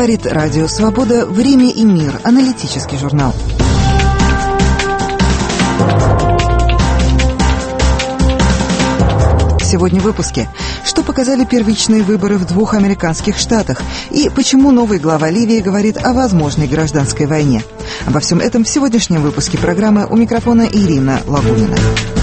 Говорит Радио Свобода. Время и мир. Аналитический журнал. Сегодня в выпуске. Что показали первичные выборы в 2 американских штатах? И почему новый глава Ливии говорит о возможной гражданской войне? Обо всем этом в сегодняшнем выпуске программы. У микрофона Ирина Лагунина.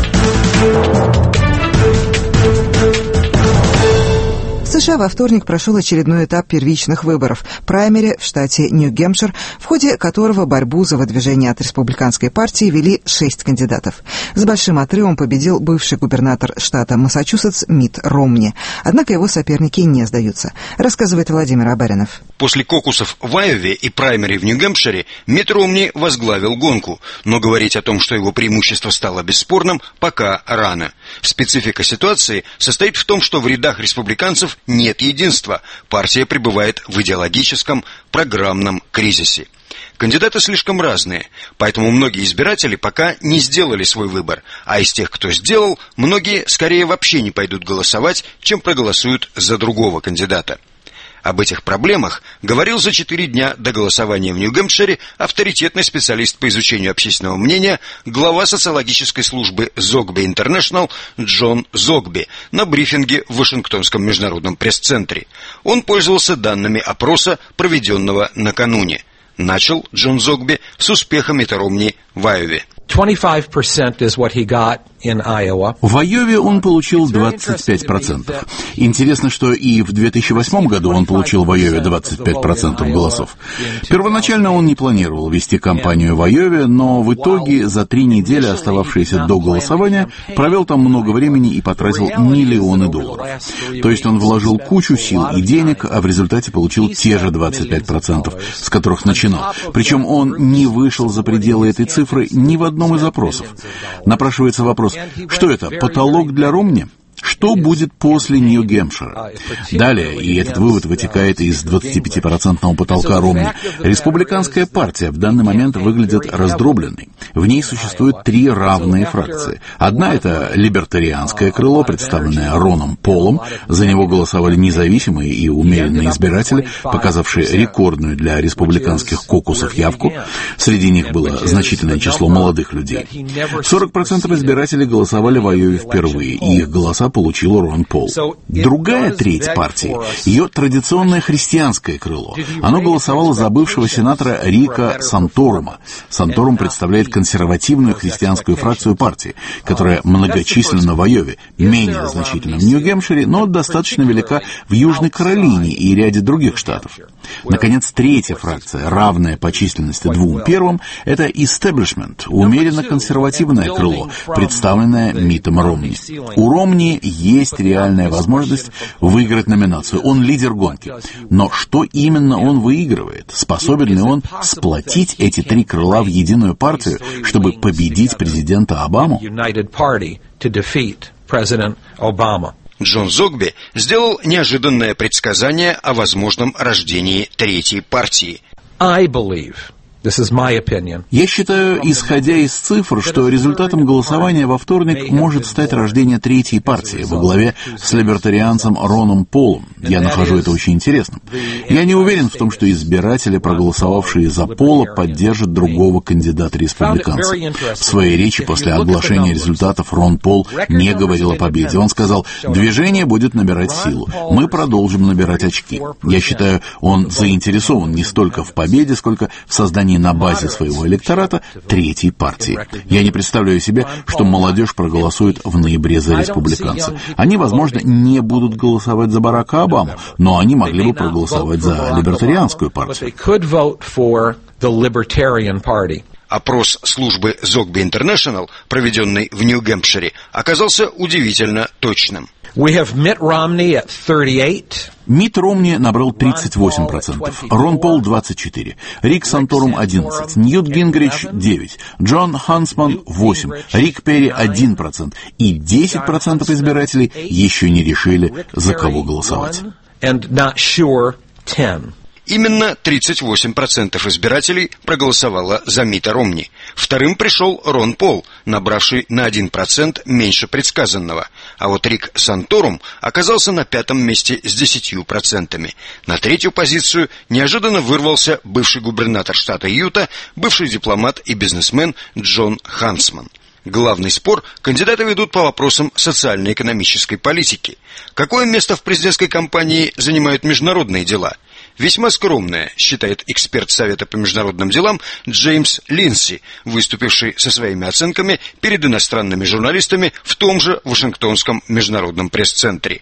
В США во вторник прошел очередной этап первичных выборов – праймери в штате Нью-Гэмпшир, в ходе которого борьбу за выдвижение от республиканской партии вели 6 кандидатов. С большим отрывом победил бывший губернатор штата Массачусетс Митт Ромни. Однако его соперники не сдаются, рассказывает Владимир Абаринов. После кокусов в Айове и праймери в Нью-Гэмпшире Митт Ромни возглавил гонку, но говорить о том, что его преимущество стало бесспорным, пока рано. Специфика ситуации состоит в том, что в рядах республиканцев нет единства. Партия пребывает в идеологическом, программном кризисе. Кандидаты слишком разные, поэтому многие избиратели пока не сделали свой выбор, а из тех, кто сделал, многие скорее вообще не пойдут голосовать, чем проголосуют за другого кандидата. Об этих проблемах говорил за 4 дня до голосования в Нью-Гэмпшире авторитетный специалист по изучению общественного мнения, глава социологической службы Зогби Интернешнл Джон Зогби на брифинге в Вашингтонском международном пресс-центре. Он пользовался данными опроса, проведенного накануне. Начал Джон Зогби с успеха Митта Ромни в Айове. 25% is what he got in Iowa. В Айове он получил 25%. Интересно, что и в 2008 году он получил в Айове 25% голосов. Первоначально он не планировал вести кампанию в Айове, но в итоге за 3 недели, остававшиеся до голосования, провел там много времени и потратил миллионы долларов. То есть он вложил кучу сил и денег, а в результате получил те же 25%, с которых начинал. Причем он не вышел за пределы этой цифры ни в одном из опросов. Напрашивается вопрос, что это, потолок для Ромни? Что будет после Нью-Гэмпшира? Далее, и этот вывод вытекает из 25% потолка Ромни, республиканская партия в данный момент выглядит раздробленной. В ней существует 3 равные фракции. Одна — это либертарианское крыло, представленное Роном Полом. За него голосовали независимые и умеренные избиратели, показавшие рекордную для республиканских кокусов явку. Среди них было значительное число молодых людей. 40% избирателей голосовали в Айове впервые, и их голоса получил Рон Пол. Другая треть партии, ее традиционное христианское крыло. Оно голосовало за бывшего сенатора Рика Санторума. Санторум представляет консервативную христианскую фракцию партии, которая многочисленна в Айове, менее значительна в Нью-Гэмпшире, но достаточно велика в Южной Каролине и ряде других штатов. Наконец, третья фракция, равная по численности 2 первым, это истеблишмент, умеренно консервативное крыло, представленное Миттом Ромни. У Ромни есть реальная возможность выиграть номинацию. Он лидер гонки. Но что именно он выигрывает? Способен ли он сплотить эти 3 крыла в единую партию, чтобы победить президента Обаму? Джон Зогби сделал неожиданное предсказание о возможном рождении третьей партии. Я считаю, исходя из цифр, что результатом голосования во вторник может стать рождение третьей партии во главе с либертарианцем Роном Полом. Я нахожу это очень интересным. Я не уверен в том, что избиратели, проголосовавшие за Пола, поддержат другого кандидата-республиканца. В своей речи после оглашения результатов Рон Пол не говорил о победе. Он сказал, движение будет набирать силу. Мы продолжим набирать очки. Я считаю, он заинтересован не столько в победе, сколько в создании на базе своего электората третьей партии. Я не представляю себе, что молодежь проголосует в ноябре за республиканца. Они, возможно, не будут голосовать за Барака Обаму, но они могли бы проголосовать за либертарианскую партию. Опрос службы Зогби Интернешнл, проведенный в Нью-Гэмпшире, оказался удивительно точным. Митт Ромни набрал 38%, Рон Пол 24%, Рик Санторум 11%, Ньют Гингрич 9%, Джон Хансман 8%, Рик Перри 1%, и 10% избирателей еще не решили, за кого голосовать. Именно 38% избирателей проголосовало за Митта Ромни. Вторым пришел Рон Пол, набравший на 1% меньше предсказанного. А вот Рик Санторум оказался на 5-м месте с 10%. На 3-ю позицию неожиданно вырвался бывший губернатор штата Юта, бывший дипломат и бизнесмен Джон Хансман. Главный спор кандидаты ведут по вопросам социально-экономической политики. Какое место в президентской кампании занимают международные дела? Весьма скромное, считает эксперт Совета по международным делам Джеймс Линси, выступивший со своими оценками перед иностранными журналистами в том же Вашингтонском международном пресс-центре.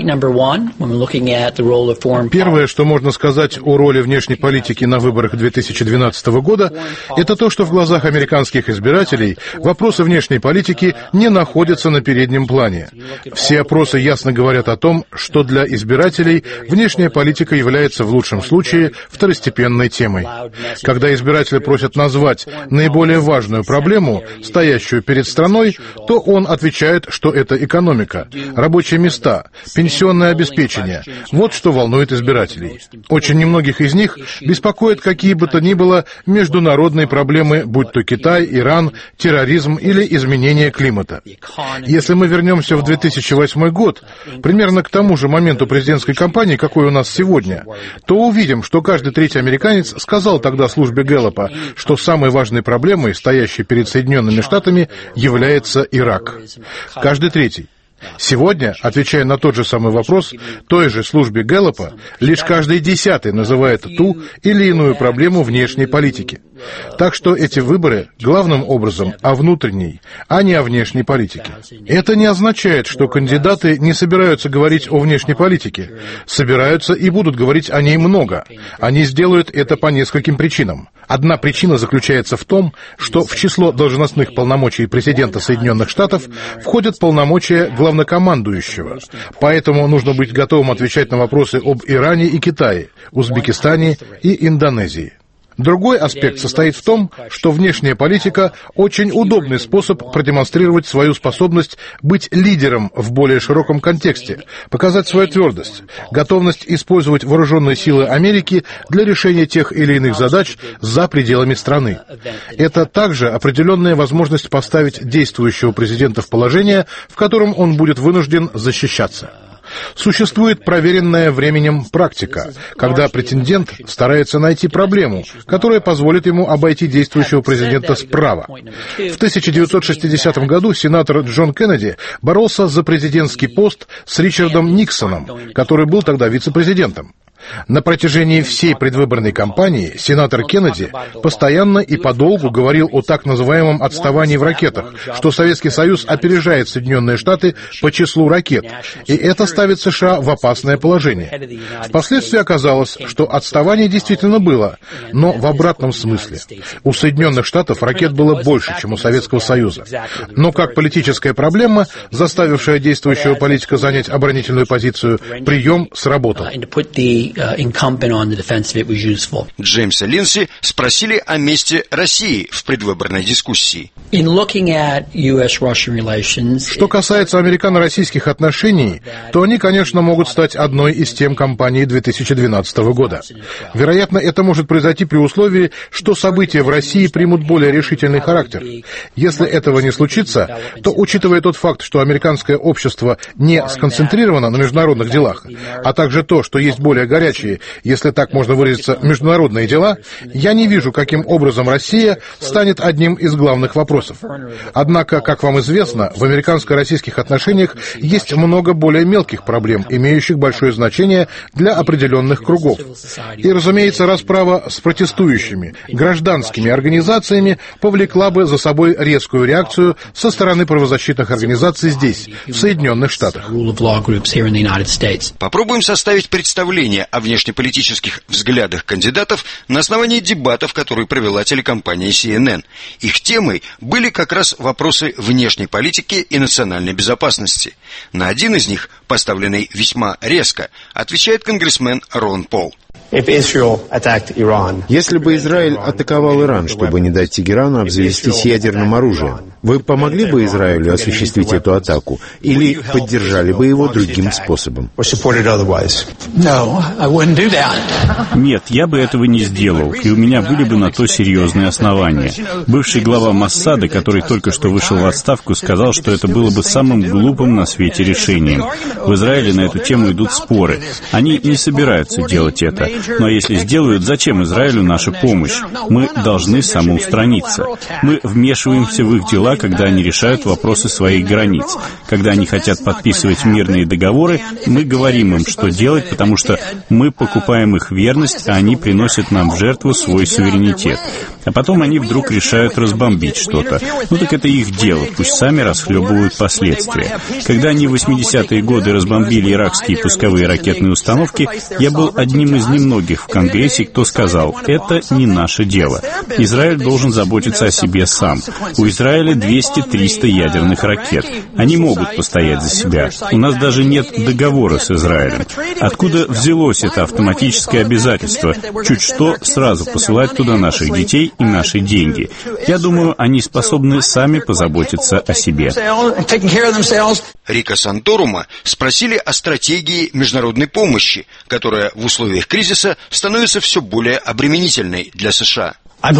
Первое, что можно сказать о роли внешней политики на выборах 2012 года, это то, что в глазах американских избирателей вопросы внешней политики не находятся на переднем плане. Все опросы ясно говорят о том, что для избирателей внешняя политика является в лучшем случае второстепенной темой. Когда избиратели просят назвать наиболее важную проблему, стоящую перед страной, то он отвечает, что это экономика, рабочие места, пенсионное обеспечение. Вот что волнует избирателей. Очень немногих из них беспокоят какие бы то ни было международные проблемы, будь то Китай, Иран, терроризм или изменение климата. Если мы вернемся в 2008 год, примерно к тому же моменту президентской кампании, какой у нас сегодня, то увидим, что каждый третий американец сказал тогда службе Гэллопа, что самой важной проблемой, стоящей перед Соединенными Штатами, является Ирак. Каждый третий. Сегодня, отвечая на тот же самый вопрос, той же службе Гэллопа, лишь каждый 10-й называет ту или иную проблему внешней политики. Так что эти выборы главным образом о внутренней, а не о внешней политике. Это не означает, что кандидаты не собираются говорить о внешней политике. Собираются и будут говорить о ней много. Они сделают это по нескольким причинам. Одна причина заключается в том, что в число должностных полномочий президента Соединенных Штатов входят полномочия главнокомандующего. Поэтому нужно быть готовым отвечать на вопросы об Иране и Китае, Узбекистане и Индонезии. Другой аспект состоит в том, что внешняя политика – очень удобный способ продемонстрировать свою способность быть лидером в более широком контексте, показать свою твердость, готовность использовать вооруженные силы Америки для решения тех или иных задач за пределами страны. Это также определенная возможность поставить действующего президента в положение, в котором он будет вынужден защищаться. Существует проверенная временем практика, когда претендент старается найти проблему, которая позволит ему обойти действующего президента справа. В 1960 году сенатор Джон Кеннеди боролся за президентский пост с Ричардом Никсоном, который был тогда вице-президентом. На протяжении всей предвыборной кампании сенатор Кеннеди постоянно и подолгу говорил о так называемом отставании в ракетах, что Советский Союз опережает Соединенные Штаты по числу ракет, и это ставит США в опасное положение. Впоследствии оказалось, что отставание действительно было, но в обратном смысле. У Соединенных Штатов ракет было больше, чем у Советского Союза. Но как политическая проблема, заставившая действующего политика занять оборонительную позицию, прием сработал. Джеймса Линси спросили о месте России в предвыборной дискуссии. Что касается американо-российских отношений, то они, конечно, могут стать одной из тем кампании 2012 года. Вероятно, это может произойти при условии, что события в России примут более решительный характер. Если этого не случится, то, учитывая тот факт, что американское общество не сконцентрировано на международных делах, а также то, что есть более горячие, если так можно выразиться, международные дела, я не вижу, каким образом Россия станет одним из главных вопросов. Однако, как вам известно, в американско-российских отношениях есть много более мелких проблем, имеющих большое значение для определенных кругов. И, разумеется, расправа с протестующими, гражданскими организациями повлекла бы за собой резкую реакцию со стороны правозащитных организаций здесь, в Соединенных Штатах. Попробуем составить представление о внешнеполитических взглядах кандидатов на основании дебатов, которые провела телекомпания CNN. Их темой были как раз вопросы внешней политики и национальной безопасности. На один из них поставленный весьма резко, отвечает конгрессмен Рон Пол. Если бы Израиль атаковал Иран, чтобы не дать Тегерану обзавестись ядерным оружием, вы помогли бы Израилю осуществить эту атаку или поддержали бы его другим способом? Нет, я бы этого не сделал, и у меня были бы на то серьезные основания. Бывший глава Моссада, который только что вышел в отставку, сказал, что это было бы самым глупым на свете решением. В Израиле на эту тему идут споры. Они не собираются делать это. Но если сделают, зачем Израилю наша помощь? Мы должны самоустраниться. Мы вмешиваемся в их дела, когда они решают вопросы своих границ. Когда они хотят подписывать мирные договоры, мы говорим им, что делать, потому что мы покупаем их верность, а они приносят нам в жертву свой суверенитет. А потом они вдруг решают разбомбить что-то. Ну так это их дело, пусть сами расхлебывают последствия. Когда они в 80-е годы разбомбили иракские пусковые ракетные установки, я был одним из немногих в Конгрессе, кто сказал, это не наше дело. Израиль должен заботиться о себе сам. У Израиля 200-300 ядерных ракет. Они могут постоять за себя. У нас даже нет договора с Израилем. Откуда взялось это автоматическое обязательство? Чуть что, сразу посылать туда наших детей и наши деньги. Я думаю, они способны сами позаботиться о себе. Рика Санторума спросили о стратегии международной помощи, которая в условиях кризиса становится все более обременительной для США. Я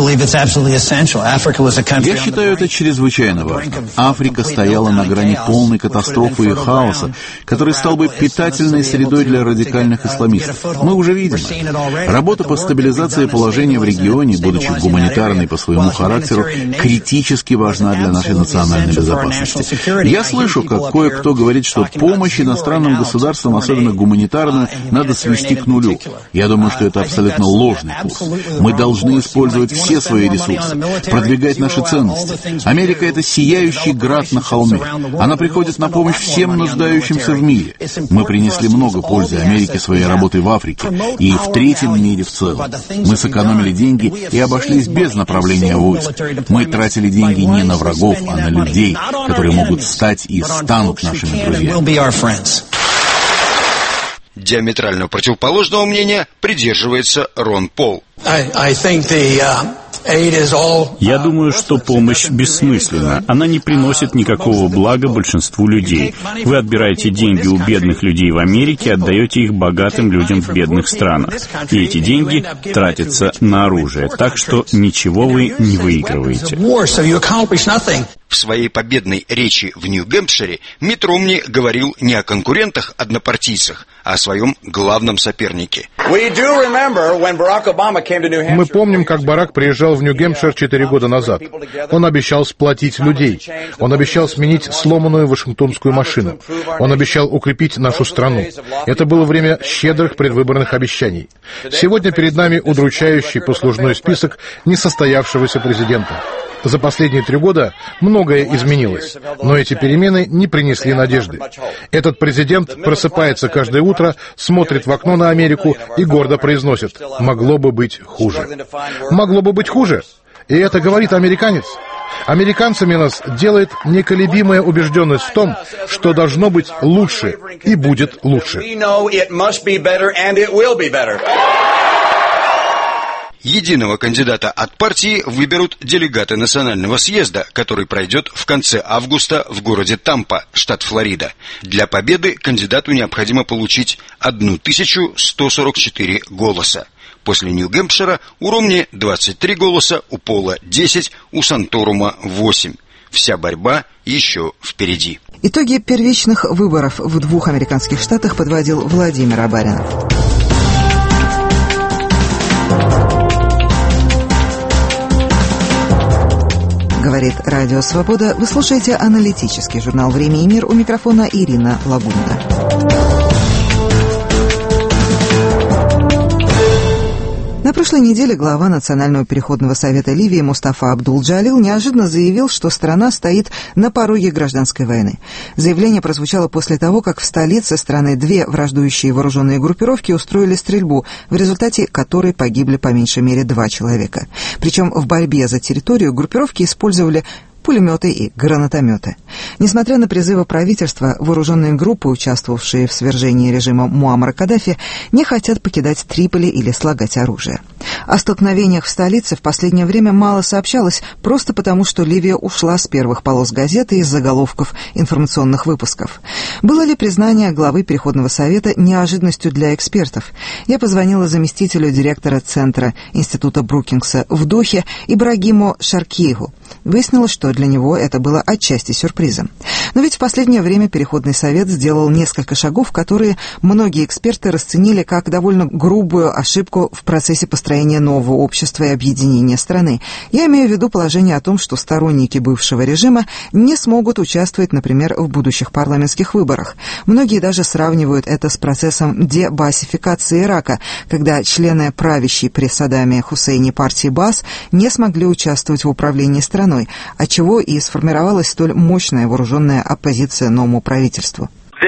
считаю это чрезвычайно важно. Африка стояла на грани полной катастрофы и хаоса, который стал бы питательной средой для радикальных исламистов. Мы уже видим это. Работа по стабилизации положения в регионе, будучи гуманитарной по своему характеру, критически важна для нашей национальной безопасности. Я слышу, как кое-кто говорит, что помощь иностранным государствам, особенно гуманитарную, надо свести к нулю. Я думаю, что это абсолютно ложный курс. Мы должны использовать все свои ресурсы, продвигать наши ценности. Америка — это сияющий град на холме. Она приходит на помощь всем нуждающимся в мире. Мы принесли много пользы Америке своей работой в Африке и в третьем мире в целом. Мы сэкономили деньги и обошлись без направления войск. Мы тратили деньги не на врагов, а на людей, которые могут стать и станут нашими друзьями. Диаметрально противоположного мнения придерживается Рон Пол. Я думаю, что помощь бессмысленна. Она не приносит никакого блага большинству людей. Вы отбираете деньги у бедных людей в Америке и отдаете их богатым людям в бедных странах. И эти деньги тратятся на оружие. Так что ничего вы не выигрываете. В своей победной речи в Нью-Гэмпшире Митт Ромни говорил не о конкурентах-однопартийцах, а о своем главном сопернике. Мы помним, как Барак приезжал в Нью-Гэмпшир 4 года назад. Он обещал сплотить людей. Он обещал сменить сломанную вашингтонскую машину. Он обещал укрепить нашу страну. Это было время щедрых предвыборных обещаний. Сегодня перед нами удручающий послужной список несостоявшегося президента. За последние 3 года многое изменилось, но эти перемены не принесли надежды. Этот президент просыпается каждое утро, смотрит в окно на Америку и гордо произносит: «Могло бы быть хуже». Могло бы быть хуже. И это говорит американец. Американцами нас делает неколебимая убежденность в том, что должно быть лучше и будет лучше. Единого кандидата от партии выберут делегаты Национального съезда, который пройдет в конце августа в городе Тампа, штат Флорида. Для победы кандидату необходимо получить 1144 голоса. После Нью-Гэмпшира у Ромни 23 голоса, у Пола 10, у Санторума 8. Вся борьба еще впереди. Итоги первичных выборов в 2 американских штатах подводил Владимир Абаринов. Говорит Радио Свобода. Вы слушаете аналитический журнал «Время и мир». У микрофона Ирина Лагунда. На прошлой неделе глава Национального переходного совета Ливии Мустафа Абдул-Джалил неожиданно заявил, что страна стоит на пороге гражданской войны. Заявление прозвучало после того, как в столице страны 2 враждующие вооруженные группировки устроили стрельбу, в результате которой погибли по меньшей мере 2 человека. Причем в борьбе за территорию группировки использовали пулеметы и гранатометы. Несмотря на призывы правительства, вооруженные группы, участвовавшие в свержении режима Муаммара Каддафи, не хотят покидать Триполи или слагать оружие. О столкновениях в столице в последнее время мало сообщалось, просто потому, что Ливия ушла с первых полос газеты из заголовков информационных выпусков. Было ли признание главы Переходного совета неожиданностью для экспертов? Я позвонила заместителю директора Центра Института Брукингса в Дохе Ибрагиму Шаркиеву. Выяснилось, что для него это было отчасти сюрпризом. Но ведь в последнее время Переходный совет сделал несколько шагов, которые многие эксперты расценили как довольно грубую ошибку в процессе построения нового общества и объединения страны. Я имею в виду положение о том, что сторонники бывшего режима не смогут участвовать, например, в будущих парламентских выборах. Многие даже сравнивают это с процессом дебаасификации Ирака, когда члены правящей при Саддаме Хусейне партии БААС не смогли участвовать в управлении страной, отчего и сформировалась столь мощная вооруженная оппозиция новому правительству.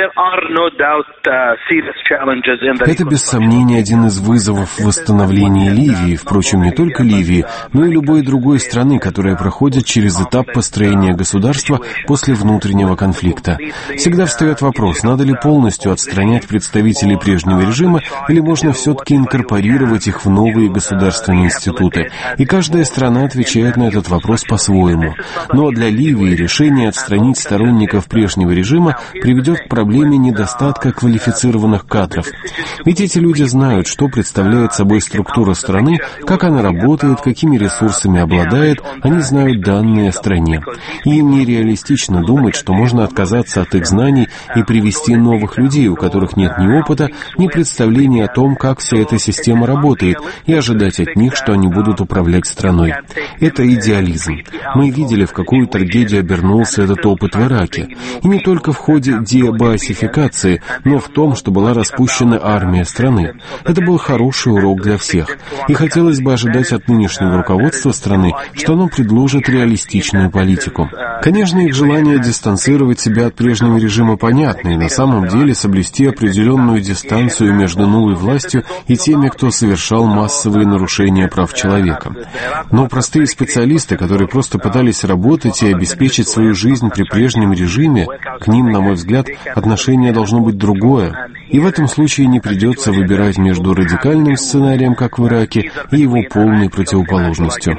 Это, без сомнения, один из вызовов восстановления Ливии, впрочем, не только Ливии, но и любой другой страны, которая проходит через этап построения государства после внутреннего конфликта. Всегда встает вопрос, надо ли полностью отстранять представителей прежнего режима, или можно все-таки инкорпорировать их в новые государственные институты. И каждая страна отвечает на этот вопрос по-своему. Но для Ливии решение отстранить сторонников прежнего режима приведет к проблеме недостатка квалифицированных кадров. Ведь эти люди знают, что представляет собой структура страны, как она работает, какими ресурсами обладает, они знают данные о стране. И им нереалистично думать, что можно отказаться от их знаний и привести новых людей, у которых нет ни опыта, ни представления о том, как вся эта система работает, и ожидать от них, что они будут управлять страной. Это идеализм. Мы видели, в какую трагедию обернулся этот опыт в Ираке. И не только в ходе дебаасификации, но в том, что была распущена армия страны. Это был хороший урок для всех. И хотелось бы ожидать от нынешнего руководства страны, что оно предложит реалистичную политику. Конечно, их желание дистанцировать себя от прежнего режима понятно, и на самом деле соблюсти определенную дистанцию между новой властью и теми, кто совершал массовые нарушения прав человека. Но простые специалисты, которые просто пытались работать и обеспечить свою жизнь при прежнем режиме, к ним, на мой взгляд, отношение должно быть другое. И в этом случае не придется выбирать между радикальным сценарием, как в Ираке, и его полной противоположностью.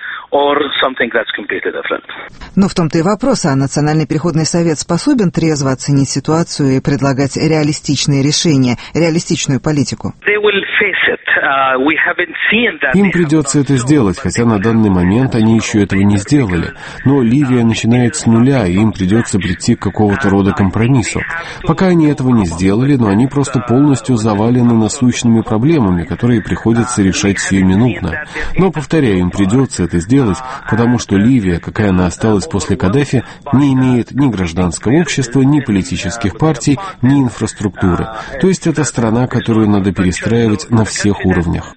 Но в том-то и вопрос, а Национальный переходный совет способен трезво оценить ситуацию и предлагать реалистичные решения, реалистичную политику? Им придется это сделать, хотя на данный момент они еще этого не сделали. Но Ливия начинает с нуля, и им придется прийти к какого-то рода компромиссу. Пока они этого не сделали, но они просто полностью завалены насущными проблемами, которые приходится решать сиюминутно. Но, повторяю, им придется это сделать, потому что Ливия, какая она осталась после Каддафи, не имеет ни гражданского общества, ни политических партий, ни инфраструктуры. То есть это страна, которую надо перестраивать на всех уровнях.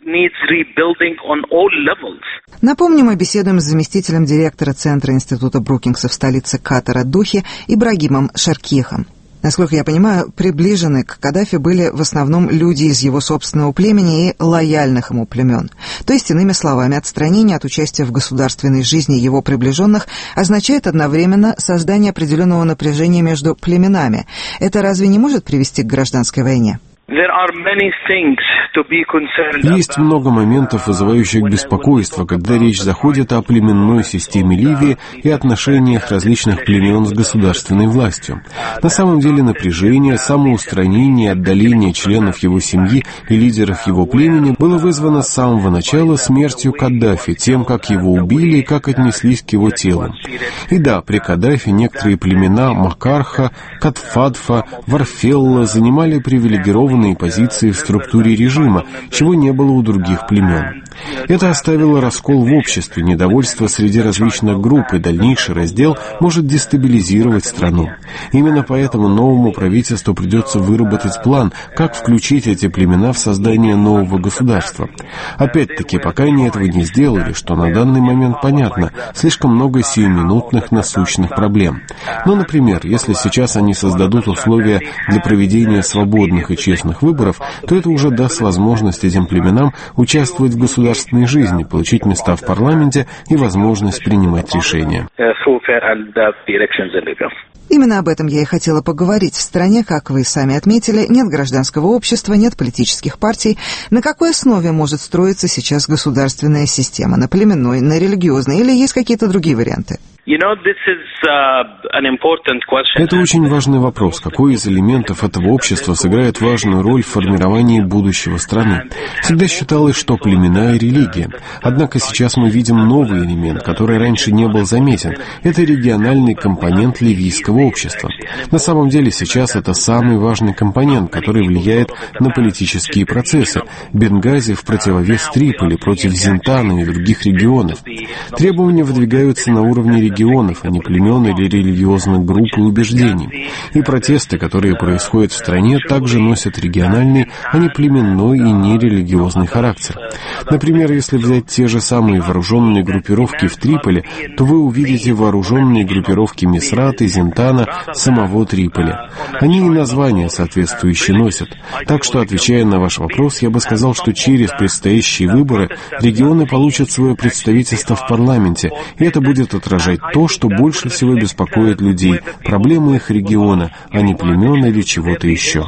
Напомню, мы беседуем с заместителем директора Центра Института Брукингса в столице Катара Дохе Ибрагимом Шаркиевым. Насколько я понимаю, приближены к Каддафи были в основном люди из его собственного племени и лояльных ему племен. То есть, иными словами, отстранение от участия в государственной жизни его приближенных означает одновременно создание определенного напряжения между племенами. Это разве не может привести к гражданской войне? Есть много моментов, вызывающих беспокойство, когда речь заходит о племенной системе Ливии и отношениях различных племен с государственной властью. На самом деле напряжение, самоустранение и отдаление членов его семьи и лидеров его племени было вызвано с самого начала смертью Каддафи, тем, как его убили и как отнеслись к его телу. И да, при Каддафи некоторые племена Макарха, Катфадфа, Варфелла занимали привилегированные позиции в структуре режима, чего не было у других племен. Это оставило раскол в обществе, недовольство среди различных групп, и дальнейший раздел может дестабилизировать страну. Именно поэтому новому правительству придется выработать план, как включить эти племена в создание нового государства. Опять-таки, пока они этого не сделали, что на данный момент понятно, слишком много сиюминутных насущных проблем. Но, например, если сейчас они создадут условия для проведения свободных и честных выборов, то это уже даст возможность этим племенам участвовать в государственной государственной жизни, получить места в парламенте и возможность принимать решения. Именно об этом я и хотела поговорить. В стране, как вы сами отметили, нет гражданского общества, нет политических партий. На какой основе может строиться сейчас государственная система? На племенной, на религиозной или есть какие-то другие варианты? Это очень важный вопрос. Какой из элементов этого общества сыграет важную роль в формировании будущего страны? Всегда считалось, что племена и религия. Однако сейчас мы видим новый элемент, который раньше не был заметен. Это региональный компонент ливийского общества. На самом деле сейчас это самый важный компонент, который влияет на политические процессы. Бенгази в противовес Триполи против Зинтана и других регионов. Требования выдвигаются на уровне регионов, а не племен или религиозных групп и убеждений. И протесты, которые происходят в стране, также носят региональный, а не племенной и нерелигиозный характер. Например, если взять те же самые вооруженные группировки в Триполи, то вы увидите вооруженные группировки Мисрата, Зинтана, самого Триполи. Они и названия соответствующие носят. Так что, отвечая на ваш вопрос, я бы сказал, что через предстоящие выборы регионы получат свое представительство в парламенте, и это будет отражать то, что больше всего беспокоит людей, проблемы их региона, а не племен или чего-то еще.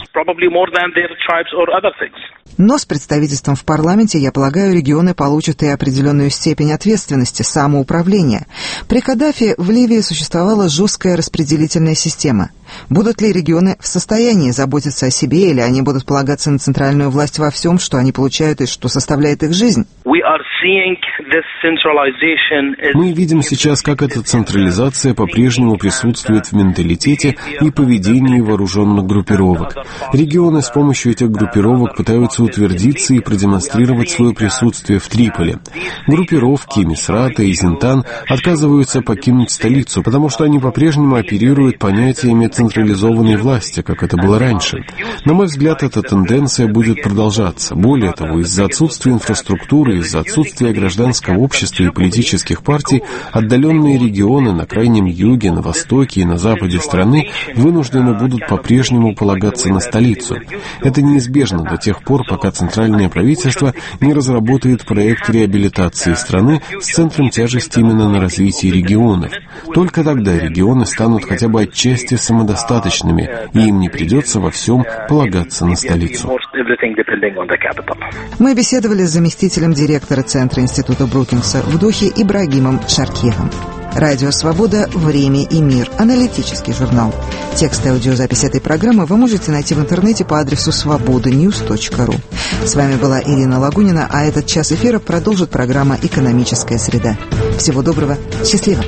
Но с представительством в парламенте, я полагаю, регионы получат и определенную степень ответственности, самоуправления. При Каддафи в Ливии существовала жесткая распределительная система. Будут ли регионы в состоянии заботиться о себе, или они будут полагаться на центральную власть во всем, что они получают и что составляет их жизнь? Мы видим сейчас, как эта централизация по-прежнему присутствует в менталитете и поведении вооруженных группировок. Регионы с помощью этих группировок пытаются утвердиться и продемонстрировать свое присутствие в Триполи. Группировки Мисрата и Зинтан отказываются покинуть столицу, потому что они по-прежнему оперируют понятиями централизованной власти, как это было раньше. На мой взгляд, эта тенденция будет продолжаться. Более того, из-за отсутствия инфраструктуры, из-за отсутствия гражданского общества и политических партий, отдаленные регионы на крайнем юге, на востоке и на западе страны вынуждены будут по-прежнему полагаться на столицу. Это неизбежно до тех пор, пока центральное правительство не разработает проект реабилитации страны с центром тяжести именно на развитии регионов. Только тогда регионы станут хотя бы отчасти самодостаточными, и им не придется во всем полагаться на столицу. Мы беседовали с заместителем директора Центра института Брукингса в Дохе Ибрагимом Шаркиевым. Радио «Свобода. Время и мир». Аналитический журнал. Текст и аудиозапись этой программы вы можете найти в интернете по адресу svobodanews.ru. С вами была Ирина Лагунина, а этот час эфира продолжит программа «Экономическая среда». Всего доброго. Счастливо.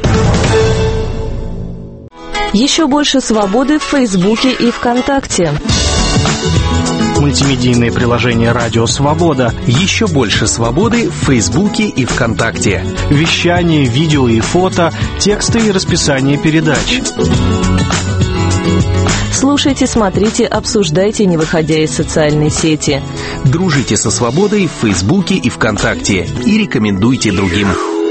Еще больше свободы в Фейсбуке и ВКонтакте. Мультимедийное приложение «Радио Свобода». Еще больше свободы в Фейсбуке и ВКонтакте. Вещание, видео и фото, тексты и расписание передач. Слушайте, смотрите, обсуждайте, не выходя из социальной сети. Дружите со свободой в Фейсбуке и ВКонтакте. И рекомендуйте другим.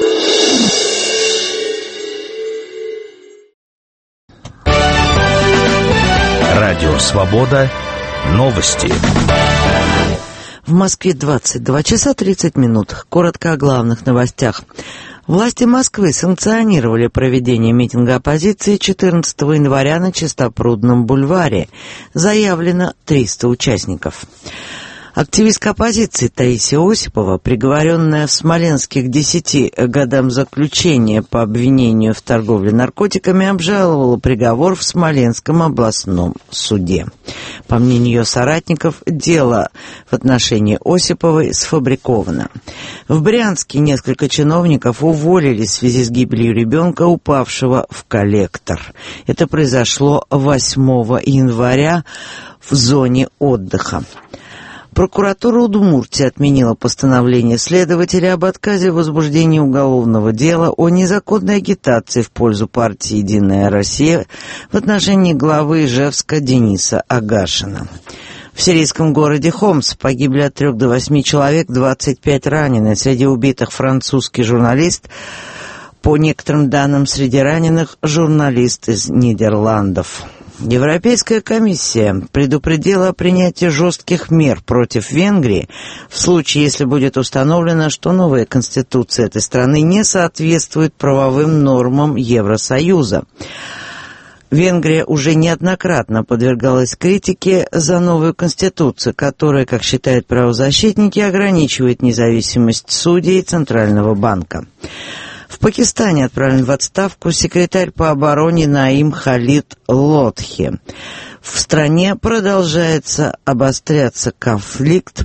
Радио «Свобода». Новости. В Москве 22 часа 30 минут. Коротко о главных новостях. Власти Москвы санкционировали проведение митинга оппозиции 14 января на Чистопрудном бульваре. Заявлено 300 участников. Активистка оппозиции Таисия Осипова, приговоренная в Смоленске к 10 годам заключения по обвинению в торговле наркотиками, обжаловала приговор в Смоленском областном суде. По мнению ее соратников, дело в отношении Осиповой сфабриковано. В Брянске несколько чиновников уволили в связи с гибелью ребенка, упавшего в коллектор. Это произошло 8 января в зоне отдыха. Прокуратура Удмуртии отменила постановление следователя об отказе в возбуждении уголовного дела о незаконной агитации в пользу партии «Единая Россия» в отношении главы Ижевска Дениса Агашина. В сирийском городе Хомс погибли от 3 до 8 человек, 25 ранены. Среди убитых французский журналист. По некоторым данным, среди раненых журналист из Нидерландов. Европейская комиссия предупредила о принятии жестких мер против Венгрии в случае, если будет установлено, что новая конституция этой страны не соответствует правовым нормам Евросоюза. Венгрия уже неоднократно подвергалась критике за новую конституцию, которая, как считают правозащитники, ограничивает независимость судей Центрального банка. В Пакистане отправлен в отставку секретарь по обороне Наим Халид Лотхи. В стране продолжает обостряться конфликт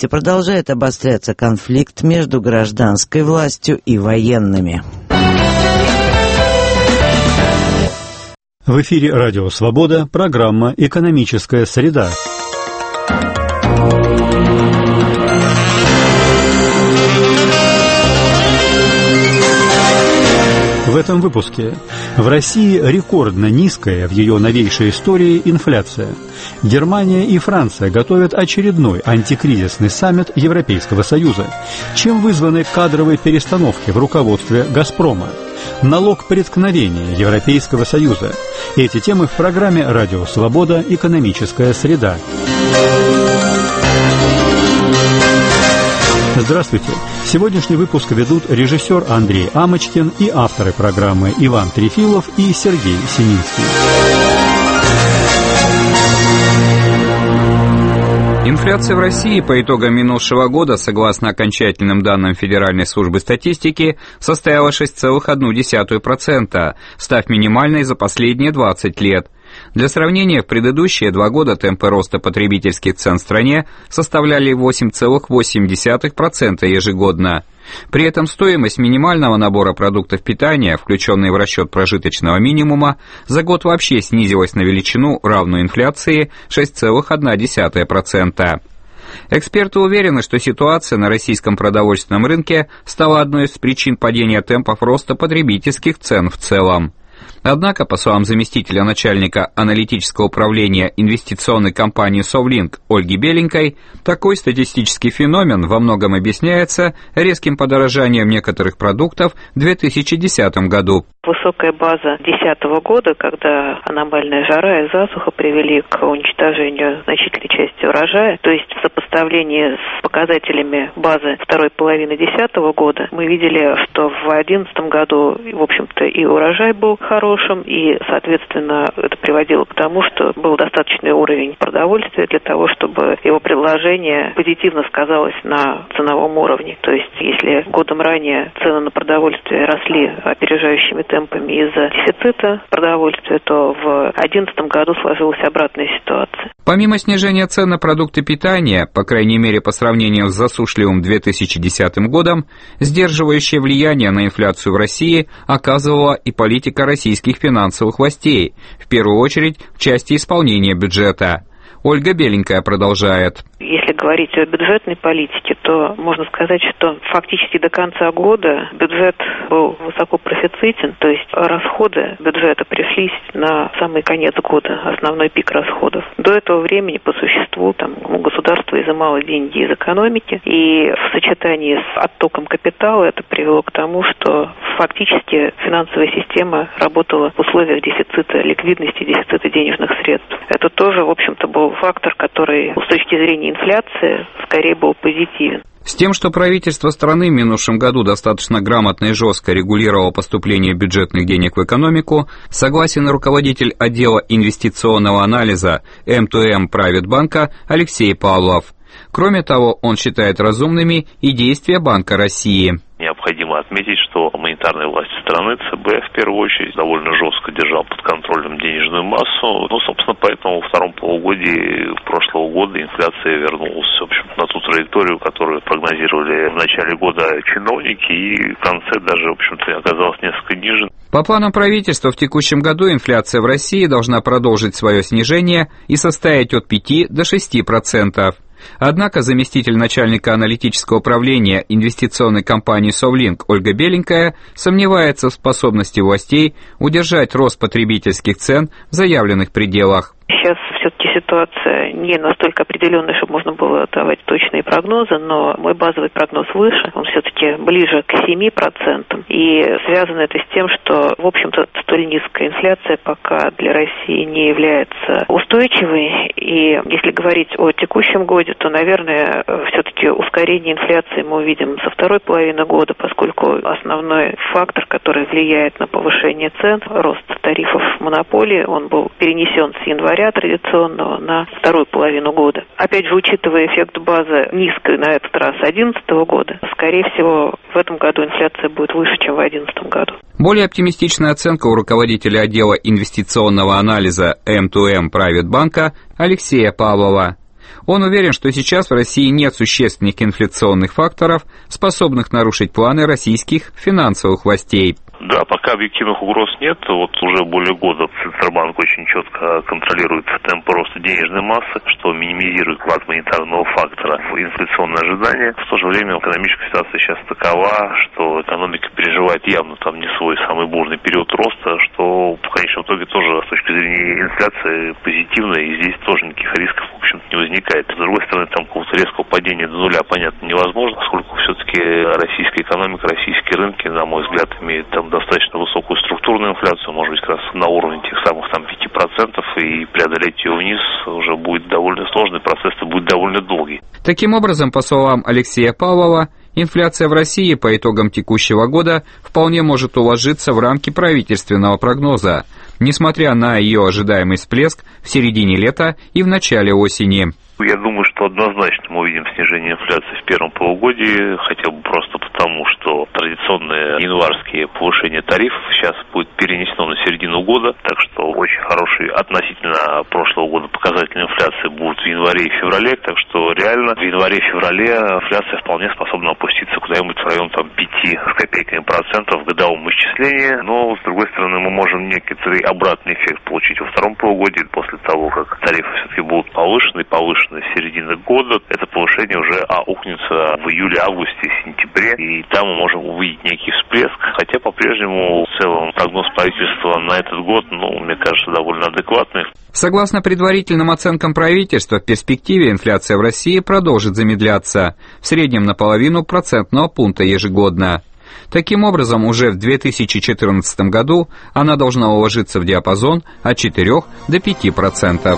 между гражданской властью и военными. В эфире «Радио Свобода», программа «Экономическая среда». В этом выпуске. В России рекордно низкая в ее новейшей истории инфляция. Германия и Франция готовят очередной антикризисный саммит Европейского Союза. Чем вызваны кадровые перестановки в руководстве «Газпрома»? Налог преткновения Европейского Союза. Эти темы в программе «Радио Свобода. Экономическая среда». Здравствуйте! Сегодняшний выпуск ведут режиссер Андрей Амочкин и авторы программы Иван Трефилов и Сергей Сининский. Инфляция в России по итогам минувшего года, согласно окончательным данным Федеральной службы статистики, составила 6,1%, став минимальной за последние 20 лет. Для сравнения, в предыдущие 2 года темпы роста потребительских цен в стране составляли 8,8% ежегодно. При этом стоимость минимального набора продуктов питания, включенной в расчет прожиточного минимума, за год вообще снизилась на величину, равную инфляции, 6,1%. Эксперты уверены, что ситуация на российском продовольственном рынке стала одной из причин падения темпов роста потребительских цен в целом. Однако, по словам заместителя начальника аналитического управления инвестиционной компании «Совлинк» Ольги Беленькой, такой статистический феномен во многом объясняется резким подорожанием некоторых продуктов в 2010 году. Высокая база 2010 года, когда аномальная жара и засуха привели к уничтожению значительной части урожая, то есть в сопоставлении с показателями базы второй половины 2010 года, мы видели, что в 2011 году, в общем-то, и урожай был хорошим, и, соответственно, это приводило к тому, что был достаточный уровень продовольствия для того, чтобы его предложение позитивно сказалось на ценовом уровне. То есть, если годом ранее цены на продовольствие росли опережающими темпами из-за дефицита продовольствия, то в 2011 году сложилась обратная ситуация. Помимо снижения цен на продукты питания, по крайней мере по сравнению с засушливым 2010 годом, сдерживающее влияние на инфляцию в России оказывала и политика российских финансовых властей, в первую очередь в части исполнения бюджета. Ольга Беленькая продолжает. Если говорить о бюджетной политике, то можно сказать, что фактически до конца года бюджет был высоко профицитен, то есть расходы бюджета пришлись на самый конец года, основной пик расходов. До этого времени по существу государство изымало деньги из экономики, и в сочетании с оттоком капитала это привело к тому, что фактически финансовая система работала в условиях дефицита ликвидности, дефицита денежных средств. Это тоже, в общем-то, был фактор, который с точки зрения инфляции скорее был позитивен. С тем, что правительство страны в минувшем году достаточно грамотно и жестко регулировало поступление бюджетных денег в экономику, согласен руководитель отдела инвестиционного анализа M2M Private Банка Алексей Павлов. Кроме того, он считает разумными и действия Банка России. Необходимо отметить, что монетарная власть страны, ЦБ, в первую очередь, довольно жестко держал под контролем денежную массу. Собственно, поэтому во втором полугодии прошлого года инфляция вернулась, в общем, на ту траекторию, которую прогнозировали в начале года чиновники, и в конце даже, в общем-то, оказалась несколько ниже. По планам правительства, в текущем году инфляция в России должна продолжить свое снижение и составить от 5 до 6%. Однако заместитель начальника аналитического управления инвестиционной компании «Совлинк» Ольга Беленькая сомневается в способности властей удержать рост потребительских цен в заявленных пределах. Сейчас все-таки ситуация не настолько определенная, чтобы можно было давать точные прогнозы, но мой базовый прогноз выше, он все-таки ближе к 7%. И связано это с тем, что, в общем-то, столь низкая инфляция пока для России не является устойчивой. И если говорить о текущем годе, то, наверное, все-таки ускорение инфляции мы увидим со второй половины года, поскольку основной фактор, который влияет на повышение цен, рост тарифов монополии, он был перенесен с января традиционного на вторую половину года. Опять же, учитывая эффект базы низкой на этот раз 2011 года, скорее всего, в этом году инфляция будет выше, чем в 2011 году. Более оптимистичная оценка у руководителя отдела инвестиционного анализа M2M Private Bank Алексея Павлова. Он уверен, что сейчас в России нет существенных инфляционных факторов, способных нарушить планы российских финансовых властей. Да, пока объективных угроз нет. Вот уже более года Центробанк очень четко контролирует темп роста денежной массы, что минимизирует вклад монетарного фактора в инфляционные ожидания. В то же время экономическая ситуация сейчас такова, что экономика переживает явно там не свой самый бурный период роста, что в конечном итоге тоже с точки зрения инфляции позитивно, и здесь тоже никаких рисков, в общем-то, не возникает. С другой стороны, там какого-то резкого падения до нуля, понятно, невозможно, поскольку все-таки российская экономика, российские рынки, на мой взгляд, имеют там достаточно высокую структурную инфляцию, может быть, как раз на уровне тех самых там 5%, и преодолеть ее вниз уже будет довольно сложный процесс, и будет довольно долгий. Таким образом, по словам Алексея Павлова, инфляция в России по итогам текущего года вполне может уложиться в рамки правительственного прогноза, несмотря на ее ожидаемый всплеск в середине лета и в начале осени. Я думаю, что однозначно мы увидим снижение инфляции в первом полугодии, хотя бы просто потому, что традиционные январские повышения тарифов сейчас будет перенесено на середину года, так что очень хороший относительно прошлого года показатели инфляции будут в январе и феврале, так что реально в январе-феврале инфляция вполне способна опуститься куда-нибудь в район там 5 с копейками процентов в годовом исчислении, но с другой стороны мы можем некоторый обратный эффект получить во втором полугодии после того, как тарифы все-таки будут повышены с середины года. Это повышение уже аукнется в июле, августе, сентябре, и там мы можем увидеть некий всплеск, хотя по-прежнему в целом прогноз правительства на этот год, мне кажется, довольно адекватный. Согласно предварительным оценкам правительства, в перспективе инфляция в России продолжит замедляться, в среднем на 0,5 процентного пункта ежегодно. Таким образом, уже в 2014 году она должна уложиться в диапазон от 4 до 5%.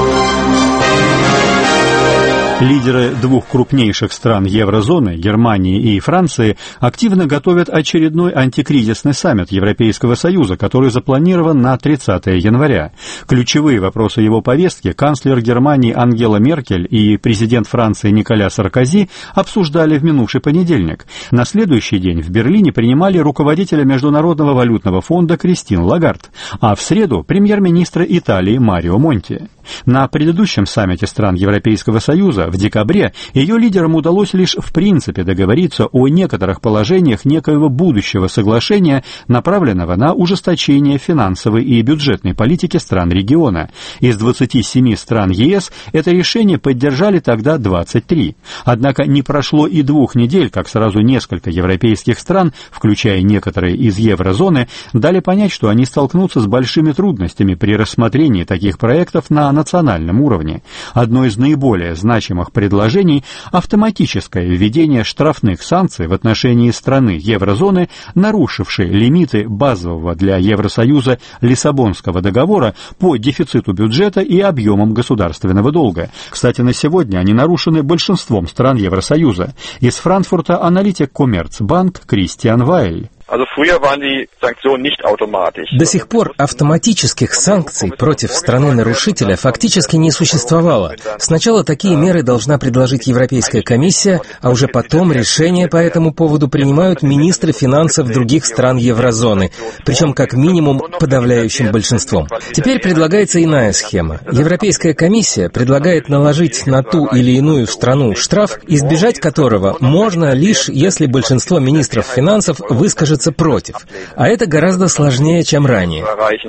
Лидеры двух крупнейших стран еврозоны, Германии и Франции, активно готовят очередной антикризисный саммит Европейского Союза, который запланирован на 30 января. Ключевые вопросы его повестки канцлер Германии Ангела Меркель и президент Франции Николя Саркози обсуждали в минувший понедельник. На следующий день в Берлине принимали руководителя Международного валютного фонда Кристин Лагард, а в среду премьер-министра Италии Марио Монти. На предыдущем саммите стран Европейского Союза в декабре ее лидерам удалось лишь в принципе договориться о некоторых положениях некоего будущего соглашения, направленного на ужесточение финансовой и бюджетной политики стран региона. Из 27 стран ЕС это решение поддержали тогда 23. Однако не прошло и 2 недель, как сразу несколько европейских стран, включая некоторые из еврозоны, дали понять, что они столкнутся с большими трудностями при рассмотрении таких проектов на национальном уровне. Одно из наиболее значимых предложений – автоматическое введение штрафных санкций в отношении страны еврозоны, нарушившей лимиты базового для Евросоюза Лиссабонского договора по дефициту бюджета и объемам государственного долга. Кстати, на сегодня они нарушены большинством стран Евросоюза. Из Франкфурта аналитик Коммерцбанк Кристиан Вайль. До сих пор автоматических санкций против страны-нарушителя фактически не существовало. Сначала такие меры должна предложить Европейская комиссия, а уже потом решения по этому поводу принимают министры финансов других стран еврозоны, причем как минимум подавляющим большинством. Теперь предлагается иная схема. Европейская комиссия предлагает наложить на ту или иную страну штраф, избежать которого можно лишь если большинство министров финансов выскажет окажется против. А это гораздо сложнее, чем ранее.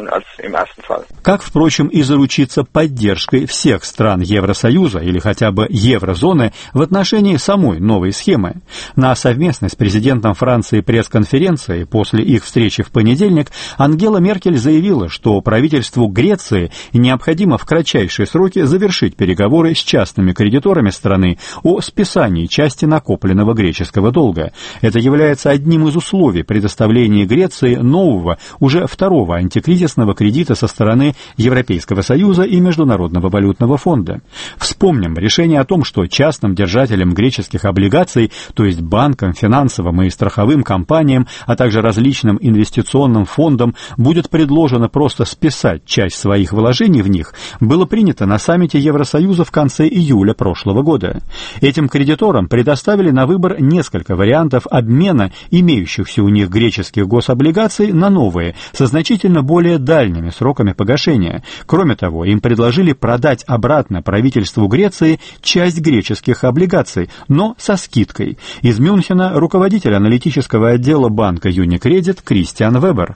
Как, впрочем, и заручиться поддержкой всех стран Евросоюза или хотя бы еврозоны в отношении самой новой схемы. На совместной с президентом Франции пресс-конференции после их встречи в понедельник Ангела Меркель заявила, что правительству Греции необходимо в кратчайшие сроки завершить переговоры с частными кредиторами страны о списании части накопленного греческого долга. Это является одним из условий предоставления Греции нового, уже второго антикризисного кредита со стороны Европейского Союза и Международного валютного фонда. Вспомним, решение о том, что частным держателям греческих облигаций, то есть банкам, финансовым и страховым компаниям, а также различным инвестиционным фондам, будет предложено просто списать часть своих вложений в них, было принято на саммите Евросоюза в конце июля прошлого года. Этим кредиторам предоставили на выбор несколько вариантов обмена имеющихся у них греческих гособлигаций на новые, со значительно более дальними сроками погашения. Кроме того, им предложили продать обратно правительству Греции часть греческих облигаций, но со скидкой. Из Мюнхена руководитель аналитического отдела банка Unicredit Кристиан Вебер.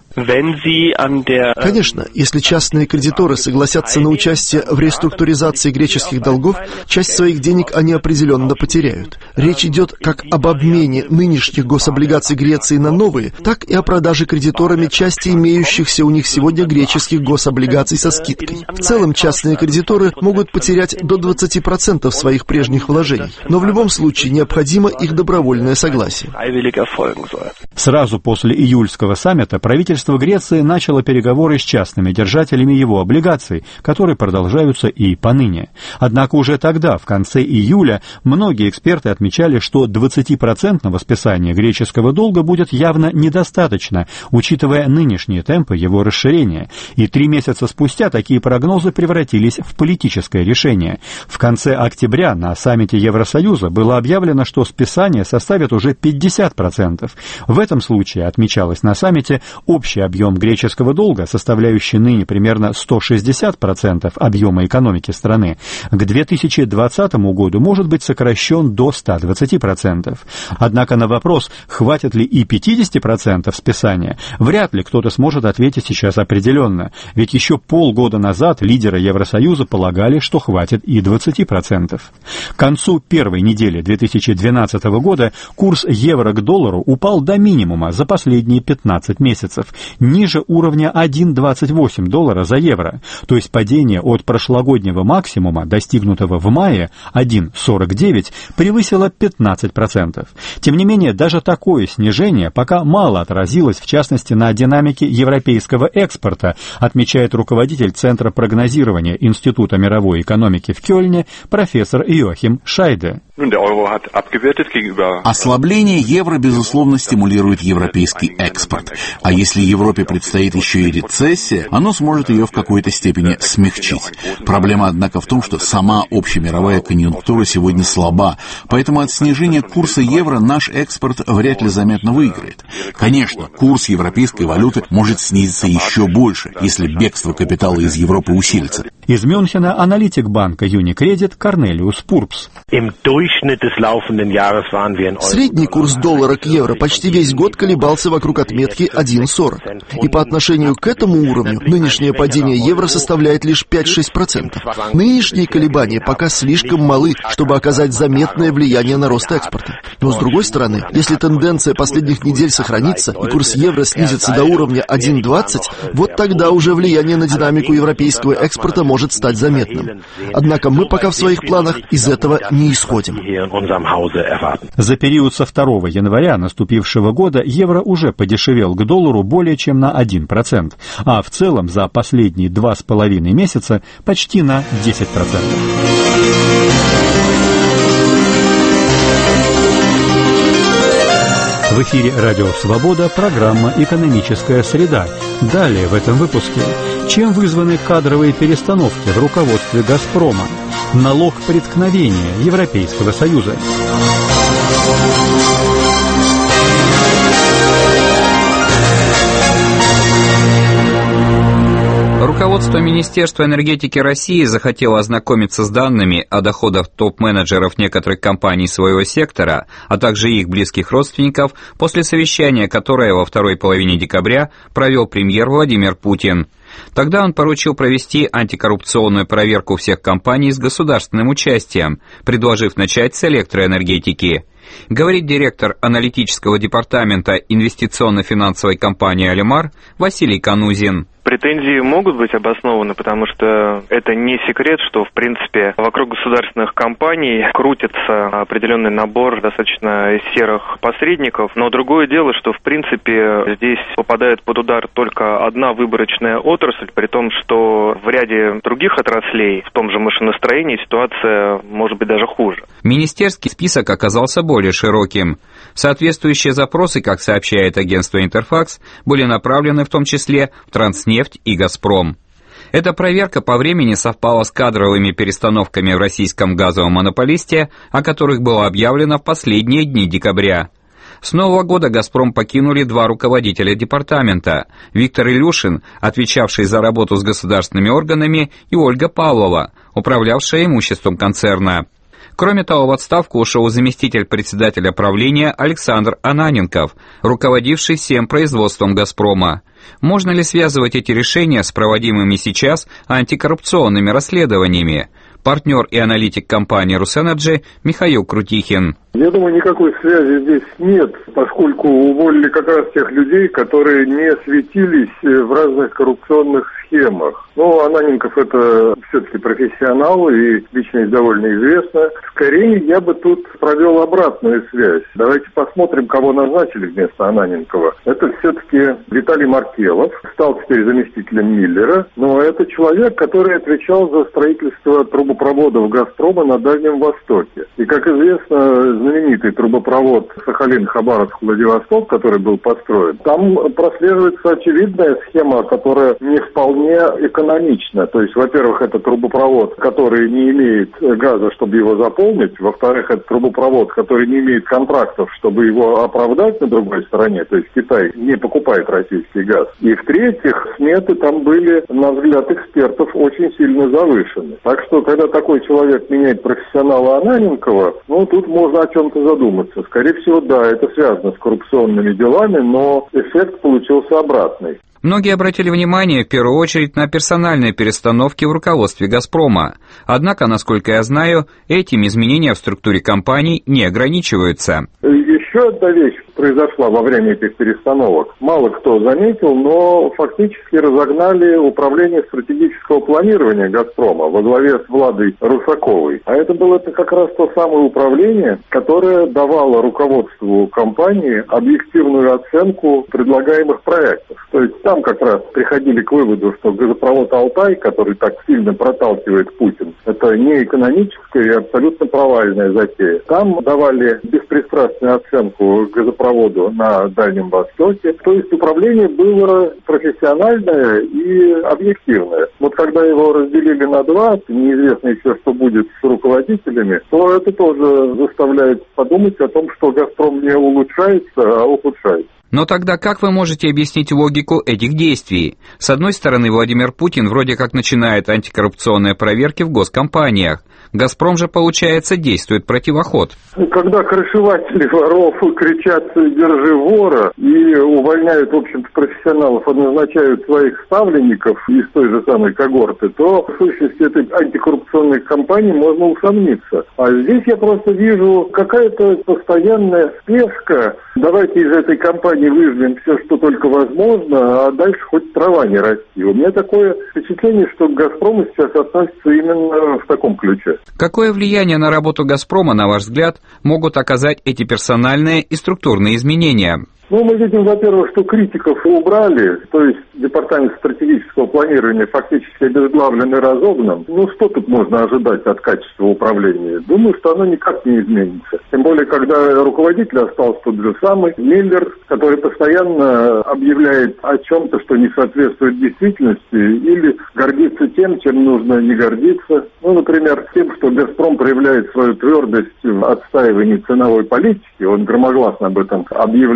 Конечно, если частные кредиторы согласятся на участие в реструктуризации греческих долгов, часть своих денег они определенно потеряют. Речь идет как об обмене нынешних гособлигаций Греции на новые, так и о продаже кредиторами части имеющихся у них сегодня греческих гособлигаций со скидкой. В целом, частные кредиторы могут потерять до 20% своих прежних вложений, но в любом случае необходимо их добровольное согласие. Сразу после июльского саммита правительство Греции начало переговоры с частными держателями его облигаций, которые продолжаются и поныне. Однако уже тогда, в конце июля, многие эксперты отмечали, что 20% списания греческого долга будет явно недостаточно, учитывая нынешние темпы его расширения. И 3 месяца спустя такие прогнозы превратились в политическое решение. В конце октября на саммите Евросоюза было объявлено, что списание составит уже 50%. В этом случае, отмечалось на саммите, общий объем греческого долга, составляющий ныне примерно 160% объема экономики страны, к 2020 году может быть сокращен до 120%. Однако на вопрос, хватит ли и 50% списания, вряд ли кто-то сможет ответить сейчас определенно, ведь еще полгода назад лидеры Евросоюза полагали, что хватит и 20%. К концу первой недели 2012 года курс евро к доллару упал до минимума за последние 15 месяцев, ниже уровня 1,28 доллара за евро, то есть падение от прошлогоднего максимума, достигнутого в мае, 1,49, превысило 15%. Тем не менее, даже такое снижение пока мало отразилось, в частности, на динамике европейского экспорта, отмечает руководитель Центра прогнозирования Института мировой экономики в Кёльне профессор Йохим Шайде. Ослабление евро, безусловно, стимулирует европейский экспорт. А если Европе предстоит еще и рецессия, оно сможет ее в какой-то степени смягчить. Проблема, однако, в том, что сама общемировая конъюнктура сегодня слаба, поэтому от снижения курса евро наш экспорт вряд ли заметно выиграет. Конечно, курс европейской валюты может снизиться еще больше, если бегство капитала из Европы усилится. Из Мюнхена аналитик банка Unicredit Корнелиус Пурпс. Средний курс доллара к евро почти весь год колебался вокруг отметки 1,40. И по отношению к этому уровню нынешнее падение евро составляет лишь 5-6%. Нынешние колебания пока слишком малы, чтобы оказать заметное влияние на рост экспорта. Но с другой стороны, если тенденция последних недель сохранится и курс евро снизится до уровня 1,20, вот тогда уже влияние на динамику европейского экспорта может стать заметным. Однако мы пока в своих планах из этого не исходим. За период со 2 января наступившего года евро уже подешевел к доллару более чем на 1%, а в целом за последние 2,5 месяца почти на 10%. В эфире «Радио Свобода» программа «Экономическая среда». Далее в этом выпуске. Чем вызваны кадровые перестановки в руководстве «Газпрома»? Налог преткновения Европейского Союза. Руководство Министерства энергетики России захотело ознакомиться с данными о доходах топ-менеджеров некоторых компаний своего сектора, а также их близких родственников, после совещания, которое во второй половине декабря провел премьер Владимир Путин. Тогда он поручил провести антикоррупционную проверку всех компаний с государственным участием, предложив начать с электроэнергетики. Говорит директор аналитического департамента инвестиционно-финансовой компании «Алимар» Василий Канузин. Претензии могут быть обоснованы, потому что это не секрет, что, в принципе, вокруг государственных компаний крутится определенный набор достаточно серых посредников. Но другое дело, что, в принципе, здесь попадает под удар только одна выборочная отрасль, при том, что в ряде других отраслей, в том же машиностроении, ситуация может быть даже хуже. Министерский список оказался более широким. Соответствующие запросы, как сообщает агентство «Интерфакс», были направлены в том числе в «Транснефть» и «Газпром». Эта проверка по времени совпала с кадровыми перестановками в российском газовом монополисте, о которых было объявлено в последние дни декабря. С Нового года «Газпром» покинули два руководителя департамента – Виктор Илюшин, отвечавший за работу с государственными органами, и Ольга Павлова, управлявшая имуществом концерна. Кроме того, в отставку ушел заместитель председателя правления Александр Ананенков, руководивший всем производством «Газпрома». Можно ли связывать эти решения с проводимыми сейчас антикоррупционными расследованиями? Партнер и аналитик компании «Русэнерджи» Михаил Крутихин. Я думаю, никакой связи здесь нет, поскольку уволили как раз тех людей, которые не светились в разных коррупционных схемах. Но Ананенков это все-таки профессионал и личность довольно известна. Скорее, я бы тут провел обратную связь. Давайте посмотрим, кого назначили вместо Ананенкова. Это все-таки Виталий Маркелов, стал теперь заместителем Миллера, но это человек, который отвечал за строительство трубопроводов «Газпрома» на Дальнем Востоке. И, как известно, знаменитый трубопровод Сахалин-Хабаровск-Владивосток, который был построен, там прослеживается очевидная схема, которая не вполне экономична. То есть, во-первых, это трубопровод, который не имеет газа, чтобы его заполнить. Во-вторых, это трубопровод, который не имеет контрактов, чтобы его оправдать на другой стороне. То есть, Китай не покупает российский газ. И, в-третьих, сметы там были, на взгляд экспертов, очень сильно завышены. Так что, когда такой человек меняет профессионала Ананенкова, тут можно о чем-то задуматься. Скорее всего, да, это связано с коррупционными делами, но эффект получился обратный. Многие обратили внимание в первую очередь на персональные перестановки в руководстве «Газпрома». Однако, насколько я знаю, этим изменения в структуре компаний не ограничиваются. Еще одна вещь произошла во время этих перестановок. Мало кто заметил, но фактически разогнали управление стратегического планирования «Газпрома» во главе с Владой Русаковой. А это было как раз то самое управление, которое давало руководству компании объективную оценку предлагаемых проектов. То есть там как раз приходили к выводу, что газопровод «Алтай», который так сильно проталкивает Путин, это не экономическая и абсолютно провальная затея. Там давали беспристрастную оценку газопроводу на Дальнем Востоке. То есть управление было профессиональное и объективное. Вот когда его разделили на два, неизвестно еще, что будет с руководителями, то это тоже заставляет подумать о том, что «Газпром» не улучшается, а ухудшается. Но тогда как вы можете объяснить логику этих действий? С одной стороны, Владимир Путин вроде как начинает антикоррупционные проверки в госкомпаниях. «Газпром» же, получается, действует противоход. Когда крышеватели воров кричат «держи вора» и увольняют, в общем-то, профессионалов, назначают своих ставленников из той же самой когорты, то в сущности этой антикоррупционной кампании можно усомниться. А здесь я просто вижу какая-то постоянная спешка. Давайте из этой кампании выжмем все, что только возможно, а дальше хоть трава не расти. У меня такое впечатление, что к «Газпрому» сейчас относится именно в таком ключе. Какое влияние на работу «Газпрома», на ваш взгляд, могут оказать эти персональные и структурные изменения? Мы видим, во-первых, что критиков убрали, то есть департамент стратегического планирования фактически обезглавлен и разогнан. Что тут можно ожидать от качества управления? Думаю, что оно никак не изменится. Тем более, когда руководитель остался тот же самый, Миллер, который постоянно объявляет о чем-то, что не соответствует действительности, или гордится тем, чем нужно не гордиться. Например, тем, что «Газпром» проявляет свою твердость в отстаивании ценовой политики, он громогласно об этом объявляет.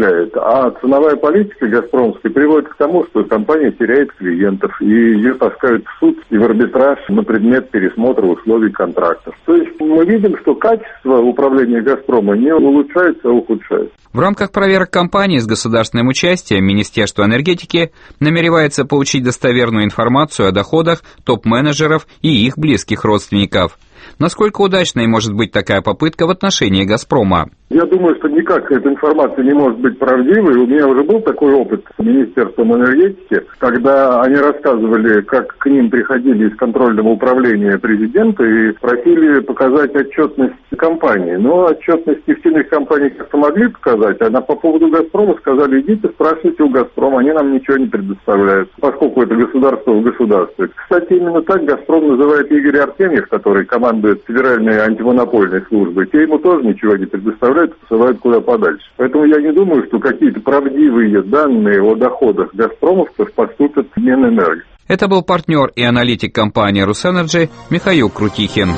А ценовая политика «Газпромская» приводит к тому, что компания теряет клиентов, и ее таскают в суд и в арбитраж на предмет пересмотра условий контрактов. То есть мы видим, что качество управления «Газпрома» не улучшается, а ухудшается. В рамках проверок компании с государственным участием Министерство энергетики намеревается получить достоверную информацию о доходах топ-менеджеров и их близких родственников. Насколько удачной может быть такая попытка в отношении «Газпрома»? Я думаю, что никак эта информация не может быть правдивой. У меня уже был такой опыт с Министерством энергетики, когда они рассказывали, как к ним приходили из контрольного управления президента и просили показать отчетность компании. Но отчетность нефтяных компаний как-то могли показать, а по поводу «Газпрома» сказали: идите, спрашивайте у «Газпрома», они нам ничего не предоставляют, поскольку это государство в государстве. Кстати, именно так «Газпром» называет Игорь Артемьев, который командует Федеральной антимонопольной службой. Те ему тоже ничего не предоставляют, посылают куда подальше. Поэтому я не думаю, что какие-то правдивые данные о доходах «Газпромовцев» поступят в Минэнерго. Это был партнер и аналитик компании «Русэнерджи» Михаил Крутихин.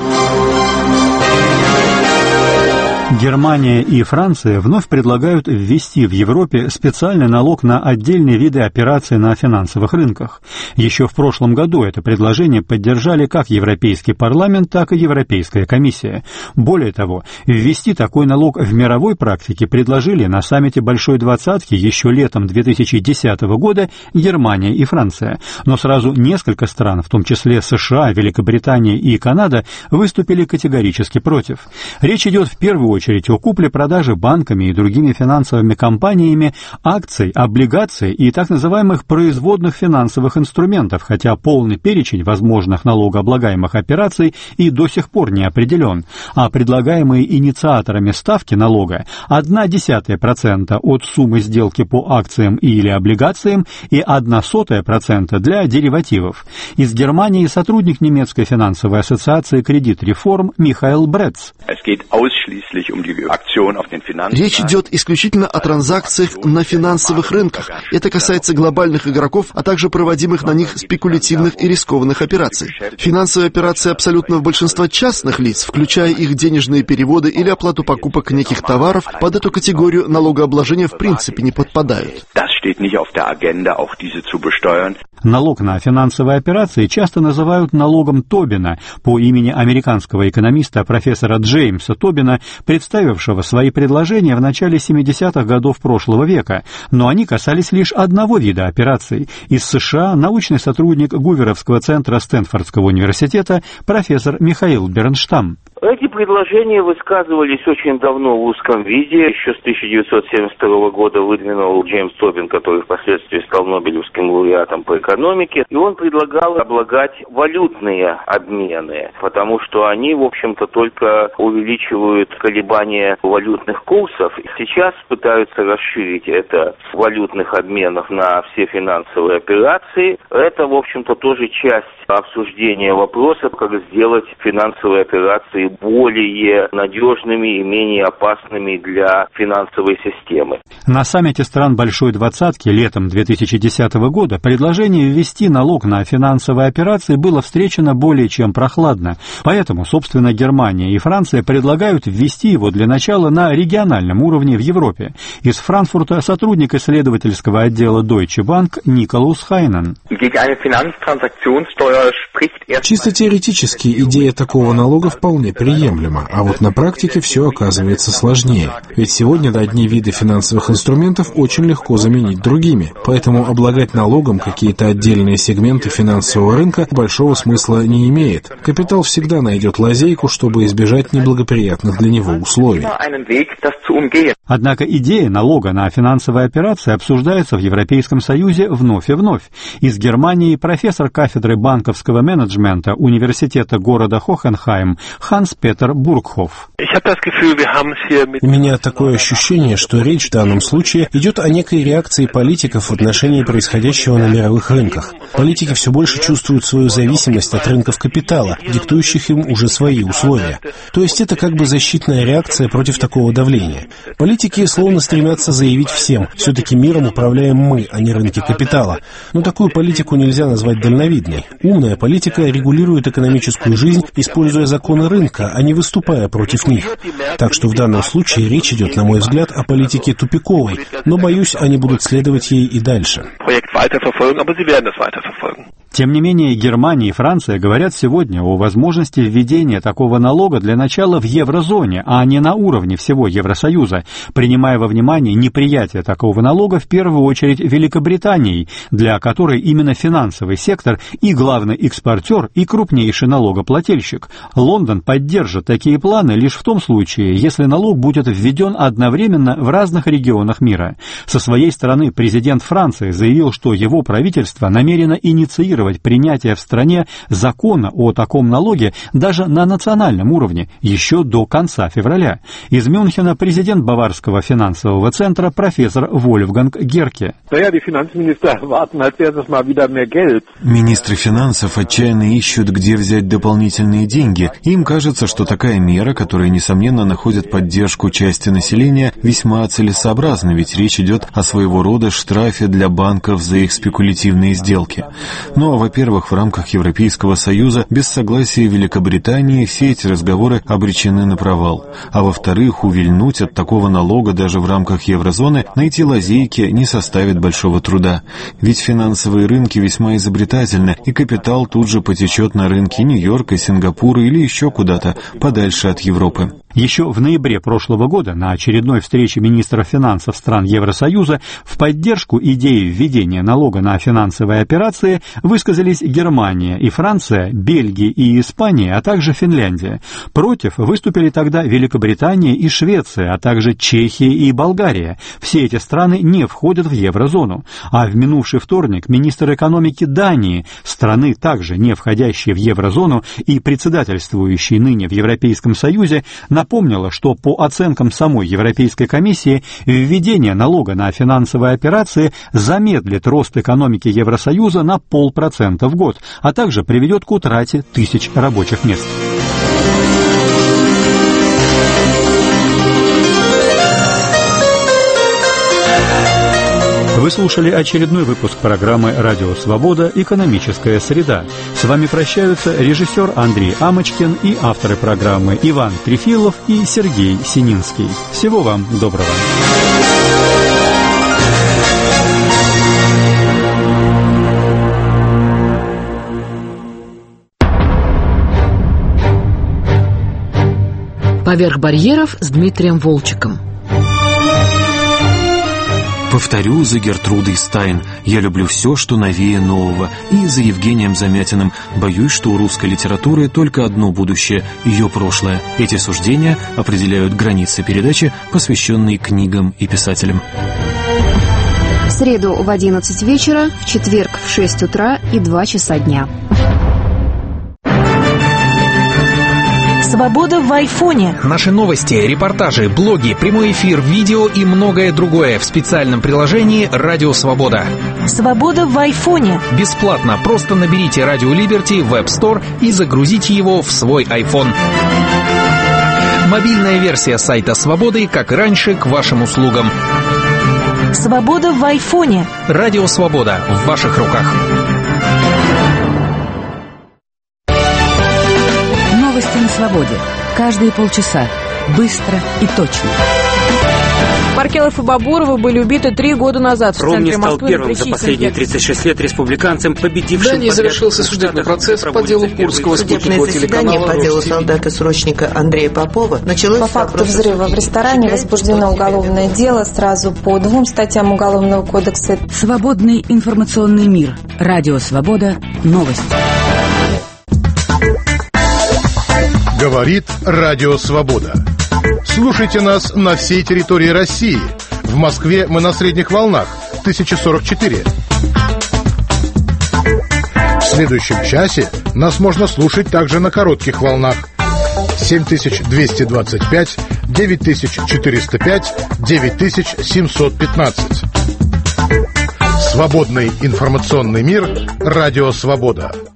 Германия и Франция вновь предлагают ввести в Европе специальный налог на отдельные виды операций на финансовых рынках. Еще в прошлом году это предложение поддержали как Европейский парламент, так и Европейская комиссия. Более того, ввести такой налог в мировой практике предложили на саммите Большой Двадцатки еще летом 2010 года Германия и Франция. Но сразу несколько стран, в том числе США, Великобритания и Канада, выступили категорически против. Речь идет в первую очередь о купле-продаже банками и другими финансовыми компаниями акций, облигаций и так называемых производных финансовых инструментов, хотя полный перечень возможных налогооблагаемых операций и до сих пор не определен, а предлагаемые инициаторами ставки налога 0,1% от суммы сделки по акциям или облигациям и 0,01% для деривативов. Из Германии сотрудник немецкой финансовой ассоциации «Кредит Реформ» Михаил Брец. Речь идет исключительно о транзакциях на финансовых рынках. Это касается глобальных игроков, а также проводимых на них спекулятивных и рискованных операций. Финансовые операции абсолютного большинства частных лиц, включая их денежные переводы или оплату покупок неких товаров, под эту категорию налогообложения в принципе не подпадают. Налог на финансовые операции часто называют налогом Тобина по имени американского экономиста профессора Джеймса Тобина, представившего свои предложения в начале 70-х годов прошлого века, но они касались лишь одного вида операций. Из США научный сотрудник Гуверовского центра Стэнфордского университета профессор Михаил Бернштам. Эти предложения высказывались очень давно в узком виде. Еще с 1972 года выдвинул Джеймс Тобин, который впоследствии стал Нобелевским лауреатом по экономике. И он предлагал облагать валютные обмены, потому что они, в общем-то, только увеличивают колебания валютных курсов. Сейчас пытаются расширить это с валютных обменов на все финансовые операции. Это, в общем-то, тоже часть обсуждения вопроса, как сделать финансовые операции более надежными и менее опасными для финансовой системы. На саммите стран Большой Двадцатки летом 2010 года предложение ввести налог на финансовые операции было встречено более чем прохладно. Поэтому, собственно, Германия и Франция предлагают ввести его для начала на региональном уровне в Европе. Из Франкфурта сотрудник исследовательского отдела Deutsche Bank Николаус Хайнен. Чисто теоретически идея такого налога вполне приемлема, а вот на практике все оказывается сложнее. Ведь сегодня одни виды финансовых инструментов очень легко заменить другими, поэтому облагать налогом какие-то отдельные сегменты финансового рынка большого смысла не имеет. Капитал всегда найдет лазейку, чтобы избежать неблагоприятных для него условий. Однако идея налога на финансовые операции обсуждается в Европейском Союзе вновь и вновь. Из Германии профессор кафедры банковского менеджмента университета города Хохенхайм Ханс-Петер Бургхоф. У меня такое ощущение, что речь в данном случае идет о некой реакции политиков в отношении происходящего на мировых рынках. Политики все больше чувствуют свою зависимость от рынков капитала, диктующих им уже свои условия. То есть это как бы защитная реакция против такого давления. Политики словно стремятся заявить всем, все-таки миром управляем мы, а не рынки капитала. Но такую политику нельзя назвать дальновидной. Умная политика регулирует экономическую жизнь, используя законы рынка, а не выступая против них. Так что в данном случае речь идет, на мой взгляд, о политике тупиковой. новой, но, боюсь, они будут следовать ей и дальше. Тем не менее, Германия и Франция говорят сегодня о возможности введения такого налога для начала в еврозоне, а не на уровне всего Евросоюза, принимая во внимание неприятие такого налога в первую очередь Великобританией, для которой именно финансовый сектор и главный экспортер, и крупнейший налогоплательщик. Лондон поддержит такие планы лишь в том случае, если налог будет введен одновременно в разных регионах мира. Со своей стороны президент Франции заявил, что его правительство намерено инициировать принятие в стране закона о таком налоге даже на национальном уровне еще до конца февраля. Из Мюнхена президент Баварского финансового центра профессор Вольфганг Герке. Министры финансов отчаянно ищут, где взять дополнительные деньги. Им кажется, что такая мера, которая, несомненно, находит поддержку части населения, весьма целесообразна, ведь речь идет о своего рода штрафе для банков за их спекулятивные сделки. Но, во-первых, в рамках Европейского Союза без согласия Великобритании все эти разговоры обречены на провал. А во-вторых, увильнуть от такого налога даже в рамках еврозоны, найти лазейки не составит большого труда. Ведь финансовые рынки весьма изобретательны, и капитал тут же потечет на рынки Нью-Йорка, Сингапура или еще куда-то, подальше от Европы. Еще в ноябре прошлого года на очередной встрече министров финансов стран Евросоюза в поддержку идеи введения налога на финансовые операции высказались Германия и Франция, Бельгия и Испания, а также Финляндия. Против выступили тогда Великобритания и Швеция, а также Чехия и Болгария. Все эти страны не входят в еврозону. А в минувший вторник министр экономики Дании, страны также не входящей в еврозону и председательствующей ныне в Европейском Союзе, напомнила, что по оценкам самой Европейской комиссии введение налога на финансовые операции замедлит рост экономики Евросоюза на 0,5% в год, а также приведет к утрате тысяч рабочих мест. Вы слушали очередной выпуск программы «Радио Свобода. Экономическая среда». С вами прощаются режиссер Андрей Амочкин и авторы программы Иван Трефилов и Сергей Сининский. Всего вам доброго. «Поверх барьеров» с Дмитрием Волчиком. Повторю за Гертрудой Стайн: я люблю все, что новее нового. И за Евгением Замятиным: боюсь, что у русской литературы только одно будущее — ее прошлое. Эти суждения определяют границы передачи, посвященной книгам и писателям. В среду в 11 вечера, в четверг в 6 утра и 2 часа дня. Свобода в айфоне. Наши новости, репортажи, блоги, прямой эфир, видео и многое другое в специальном приложении «Радио Свобода». Свобода в айфоне. Бесплатно. Просто наберите «Радио Либерти» в App Store и загрузите его в свой iPhone. Мобильная версия сайта «Свободы», как и раньше, к вашим услугам. Свобода в айфоне. «Радио Свобода» в ваших руках. Новости на свободе. Каждые полчаса. Быстро и точно. Маркелов и Бабурова были убиты 3 года назад в центре Москвы. Ром не стал первым за последние 36 лет республиканцем, победившим... В Дании завершился судебный процесс по делу Курского спутникового телеканала. По делу солдата-срочника Андрея Попова началось... По факту взрыва в ресторане возбуждено уголовное дело сразу по 2 статьям Уголовного кодекса. Свободный информационный мир. Радио Свобода. Новости. Говорит Радио Свобода. Слушайте нас на всей территории России. В Москве мы на средних волнах 1044. В следующем часе нас можно слушать также на коротких волнах 7225, 9405, 9715. Свободный информационный мир. Радио Свобода.